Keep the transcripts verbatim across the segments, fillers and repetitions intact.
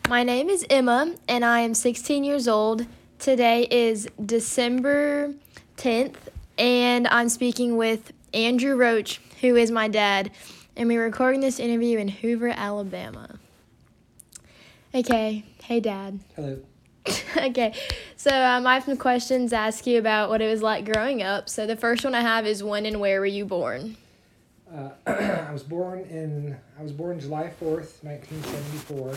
My name is Emma, and I am sixteen years old. Today is December tenth, and I'm speaking with Andrew Roach, who is my dad, and we're recording this interview in Hoover, Alabama. Okay, hey, Dad. Hello. Okay, so um, I have some questions to ask you about what it was like growing up. So the first one I have is, when and where were you born? Uh, I was born in I was born July fourth, nineteen seventy-four.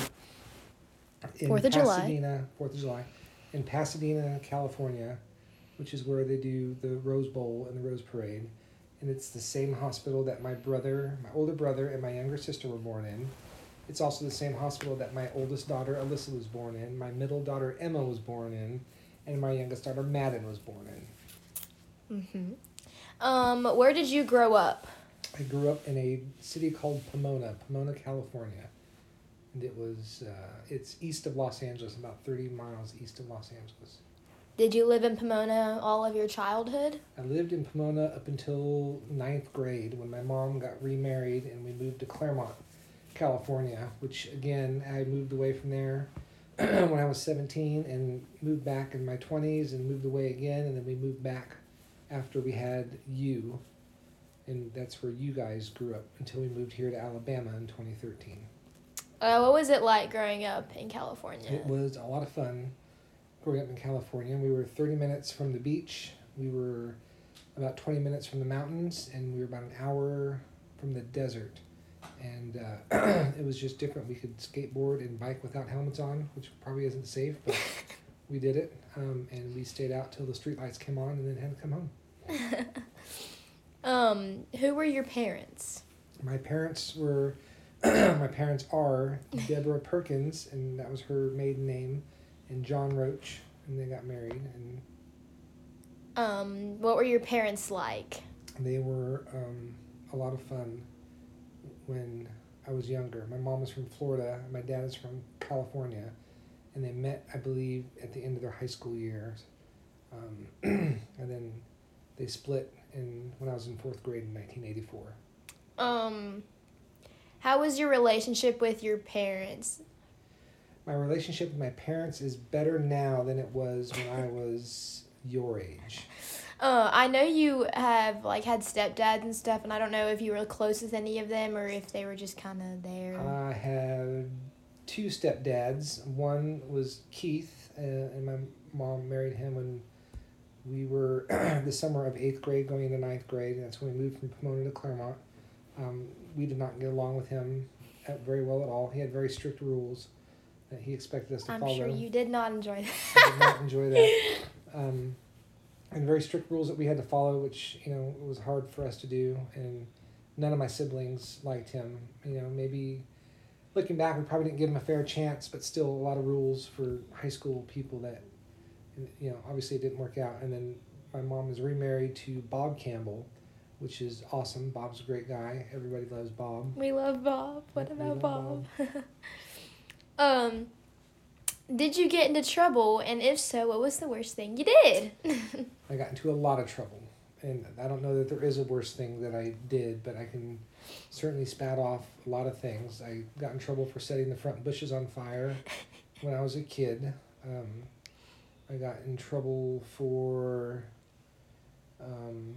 In Fourth of July. Pasadena, Fourth of July, in Pasadena, California, which is where they do the Rose Bowl and the Rose Parade, and it's the same hospital that my brother, my older brother, and my younger sister were born in. It's also the same hospital that my oldest daughter Alyssa was born in, my middle daughter Emma was born in, and my youngest daughter Madden was born in. Mm-hmm. Um, where did you grow up? I grew up in a city called Pomona, Pomona, California. And it was, uh, it's east of Los Angeles, about thirty miles east of Los Angeles. Did you live in Pomona all of your childhood? I lived in Pomona up until ninth grade when my mom got remarried and we moved to Claremont, California, which again, I moved away from there when I was seventeen and moved back in my twenties and moved away again, and then we moved back after we had you. And that's where you guys grew up until we moved here to Alabama in twenty thirteen. Uh, what was it like growing up in California? It was a lot of fun growing up in California. We were thirty minutes from the beach. We were about twenty minutes from the mountains, and we were about an hour from the desert. And uh, it was just different. We could skateboard and bike without helmets on, which probably isn't safe, but we did it. Um, and we stayed out till the streetlights came on and then had to come home. um, who were your parents? My parents were... My parents are Deborah Perkins, and that was her maiden name, and John Roach, and they got married. And um, what were your parents like? They were um, a lot of fun when I was younger. My mom is from Florida, my dad is from California, and they met, I believe, at the end of their high school years. Um, and then they split in when I was in fourth grade in nineteen eighty-four. Um... How was your relationship with your parents? My relationship with my parents is better now than it was when I was your age. Uh, I know you have like had stepdads and stuff, and I don't know if you were close with any of them or if they were just kind of there. I had two stepdads. One was Keith, uh, and my mom married him when we were the summer of eighth grade going into ninth grade, and that's when we moved from Pomona to Claremont. Um, we did not get along with him very well at all. He had very strict rules that he expected us to I'm follow. I'm sure you did not enjoy that. I did not enjoy that. Um, and very strict rules that we had to follow, which, you know, was hard for us to do. And none of my siblings liked him. You know, maybe looking back, we probably didn't give him a fair chance, but still a lot of rules for high school people that, you know, obviously it didn't work out. And then my mom was remarried to Bob Campbell, which is awesome. Bob's a great guy. Everybody loves Bob. We love Bob. What We about love Bob? um, did you get into trouble? And if so, what was the worst thing you did? I got into a lot of trouble. And I don't know that there is a worse thing that I did, but I can certainly spat off a lot of things. I got in trouble for setting the front bushes on fire when I was a kid. Um, I got in trouble for... Um,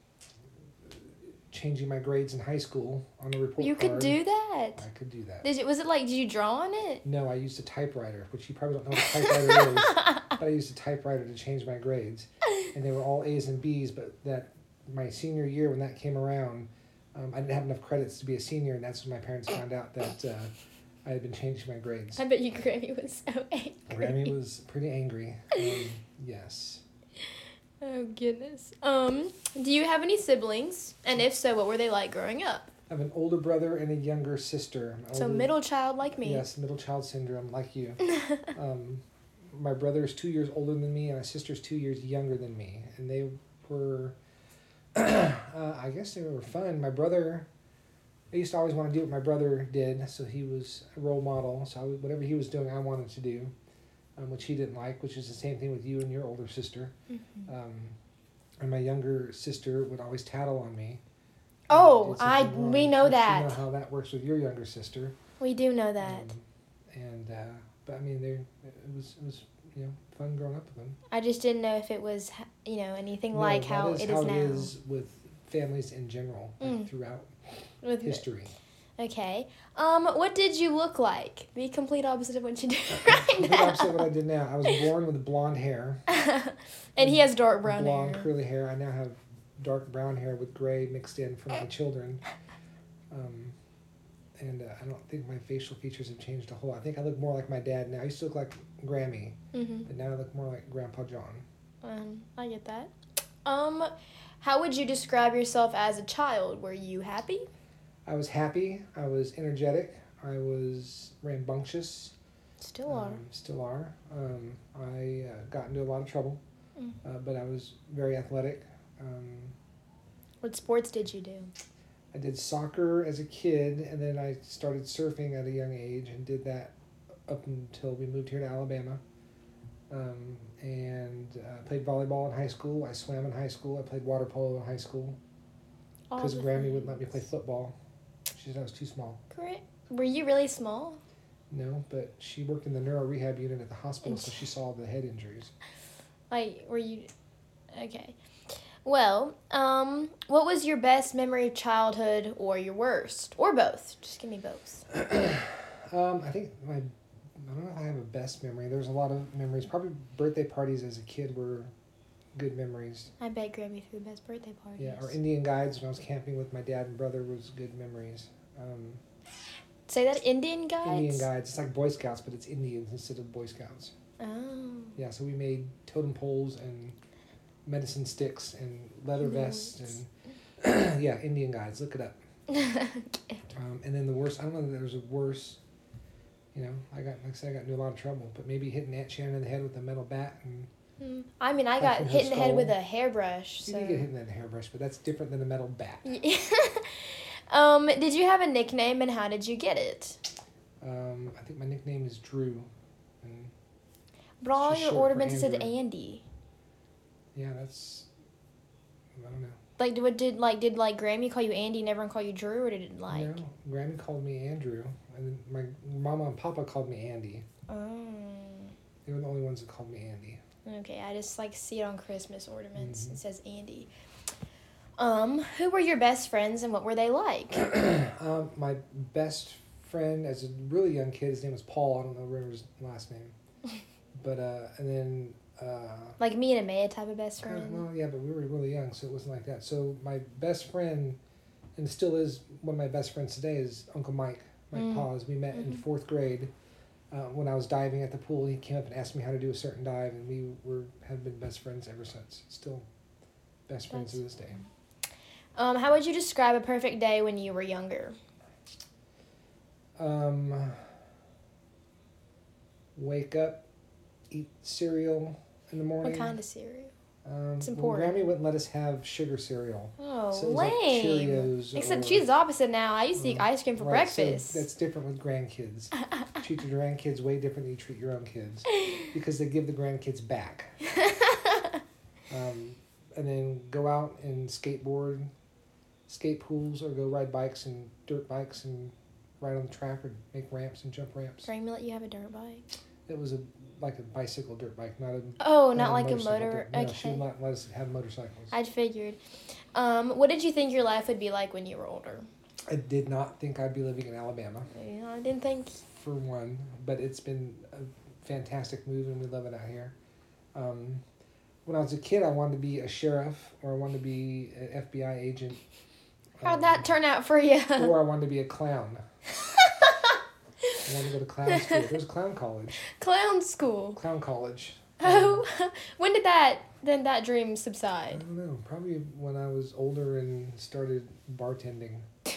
changing my grades in high school on a report You card. could do that. I could do that. Did you, was it like, did you draw on it? No, I used a typewriter, which you probably don't know what a typewriter is, but I used a typewriter to change my grades. And they were all A's and B's, but that my senior year when that came around, um, I didn't have enough credits to be a senior, and that's when my parents found out that uh, I had been changing my grades. I bet you Grammy was so angry. Grammy was pretty angry. Um, yes. Oh, goodness. Um, do you have any siblings? And if so, what were they like growing up? I have an older brother and a younger sister. My So older, middle child like me. Yes, middle child syndrome, like you. um, my brother is two years older than me, and my sister's two years younger than me. And they were, uh, I guess they were fun. My brother, I used to always want to do what my brother did, so he was a role model. So I, whatever he was doing, I wanted to do. Um, which he didn't like, which is the same thing with you and your older sister. Mm-hmm. Um, and my younger sister would always tattle on me. Oh, I I did something wrong. we know But that. You know how that works with your younger sister. We do know that. Um, and uh, but I mean, they it was it was you know fun growing up with them. I just didn't know if it was, you know, anything No, like that how is it how is now. it is with families in general, like Mm. throughout With history. Okay. Um, what did you look like? The complete opposite of what you do right Complete now. opposite of what I did now. I was born with blonde hair. And he has dark brown blonde hair. curly hair. I now have dark brown hair with gray mixed in for my children. Um, and uh, I don't think my facial features have changed a whole lot. I think I look more like my dad now. I used to look like Grammy, Mm-hmm. but now I look more like Grandpa John. Um, I get that. Um, how would you describe yourself as a child? Were you happy? I was happy. I was energetic. I was rambunctious. Still are. Um, still are. Um, I uh, got into a lot of trouble, Mm. uh, but I was very athletic. Um, What sports did you do? I did soccer as a kid, and then I started surfing at a young age and did that up until we moved here to Alabama. Um, and uh, played volleyball in high school. I swam in high school. I played water polo in high school All because the Grammy wouldn't let me things. play football. She said I was too small. Great. Were you really small? No, but she worked in the neuro rehab unit at the hospital, so she saw the head injuries. Like, were you... Okay. Well, um, what was your best memory of childhood or your worst? Or both. Just give me both. um, I think my, I don't know if I have a best memory. There's a lot of memories. Probably birthday parties as a kid were good memories. I bet Grammy threw the best birthday parties. Yeah, or Indian guides when I was camping with my dad and brother was good memories. Um, Say that, Indian guides? Indian guides. It's like Boy Scouts, but it's Indians instead of Boy Scouts. Oh. Yeah, so we made totem poles and medicine sticks and leather vests and yeah, Indian guides. Look it up. Okay. Um, and then the worst. I don't know that there's a worse. You know, I got like I said, I got into a lot of trouble, but maybe hitting Aunt Shannon in the head with a metal bat, and Hmm. I mean, I Back got in her hit in the head skull. with a hairbrush. you So. did get hit in the hairbrush, but that's different than a metal bat. Yeah. um, did you have a nickname and how did you get it? Um, I think my nickname is Drew, and But all It's your short for ornaments said Andrew. Andy. yeah, that's I don't know. Like, did, did like did like Grammy call you Andy, and everyone call you Drew, or did it like? No, Grammy called me Andrew, and then my mama and papa called me Andy. Oh. They were the only ones that called me Andy. Okay, I just like see it on Christmas ornaments. Mhm. It says Andy. Um, who were your best friends and what were they like? um, my best friend as a really young kid, his name was Paul. I don't know remember his last name, but uh, and then uh, Like me and Amaya type of best kind of- friend. well, yeah, but we were really young, so it wasn't like that. So my best friend, and still is one of my best friends today, is Uncle Mike. Mike Mm. Paz. We met in Mhm. fourth grade. Uh, when I was diving at the pool, he came up and asked me how to do a certain dive, and we were have been best friends ever since. Still best friends to this day. Um, how would you describe a perfect day when you were younger? Um, wake up, eat cereal in the morning. What kind of cereal? Um, It's well, important. Grammy wouldn't let us have sugar cereal. Oh, So it was like lame. Cheerios Except or- she's the opposite now. I used to eat Mm. ice cream for Right, so breakfast. that's different with grandkids. Treat your grandkids way different than you treat your own kids because they give the grandkids back. Um, and then go out and skateboard, skate pools, or go ride bikes and dirt bikes and ride on the track or make ramps and jump ramps. Grammy let you have a dirt bike? It was a like a bicycle dirt bike, not a Oh, not like a motorcycle motor. dirt- No, she Okay. would not let us have motorcycles. I figured. Um, what did you think your life would be like when you were older? I did not think I'd be living in Alabama, You know, I didn't think. for one, but it's been a fantastic move and we love it out here. Um, when I was a kid, I wanted to be a sheriff or I wanted to be an F B I agent. How'd um, that turn out for you? Or I wanted to be a clown. I wanted to go to clown school. There's a clown college. Clown school. Clown college. Oh, when did that then that dream I subside? don't know. Probably when I was older and started bartending.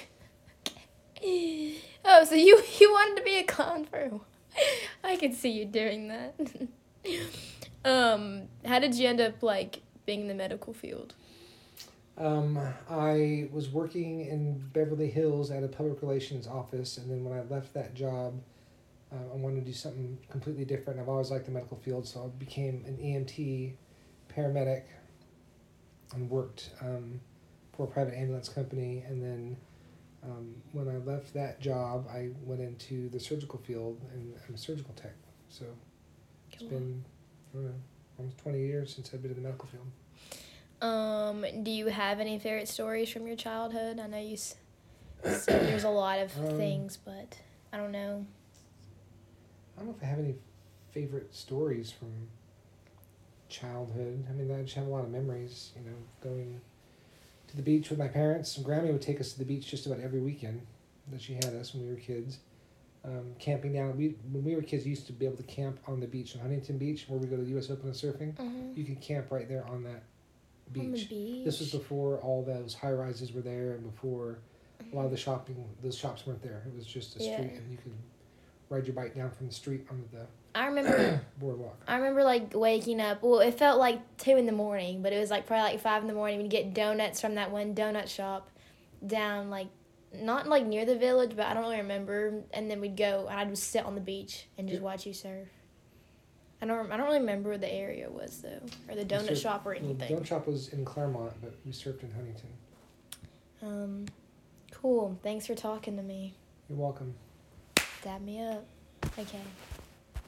Oh, so you you wanted to be a clown for? I could see you doing that. um, how did you end up like being in the medical field? Um, I was working in Beverly Hills at a public relations office, and then when I left that job, uh, I wanted to do something completely different. I've always liked the medical field, so I became an E M T paramedic and worked um, for a private ambulance company. And then um, when I left that job, I went into the surgical field, and I'm a surgical tech. So it's Cool. been, I don't know, almost twenty years since I've been in the medical field. Um, do you have any favorite stories from your childhood? I know you s- said there's a lot of Um, things, but I don't know. I don't know if I have any favorite stories from childhood. I mean, I just have a lot of memories, you know, going to the beach with my parents. Grammy would take us to the beach just about every weekend that she had us when we were kids. Um, camping down, we when we were kids, we used to be able to camp on the beach on Huntington Beach, where we go to the U S Open of surfing. Mm-hmm. You could camp right there on that beach. On the beach. This was before all those high rises were there, and before a lot of the shopping, those shops weren't there. It was just a Yeah. street, and you could ride your bike down from the street onto the I remember. boardwalk. I remember like waking up. Well, it felt like two in the morning, but it was like probably like five in the morning. We'd get donuts from that one donut shop down like not like near the village, but I don't really remember. And then we'd go and I'd just sit on the beach and just Yeah. watch you surf. I don't. I don't really remember where the area was though, or the We donut surfed- shop or well, the anything. donut shop was in Claremont, but we surfed in Huntington. Um, cool. Thanks for talking to me. You're welcome. Dab me up. Okay.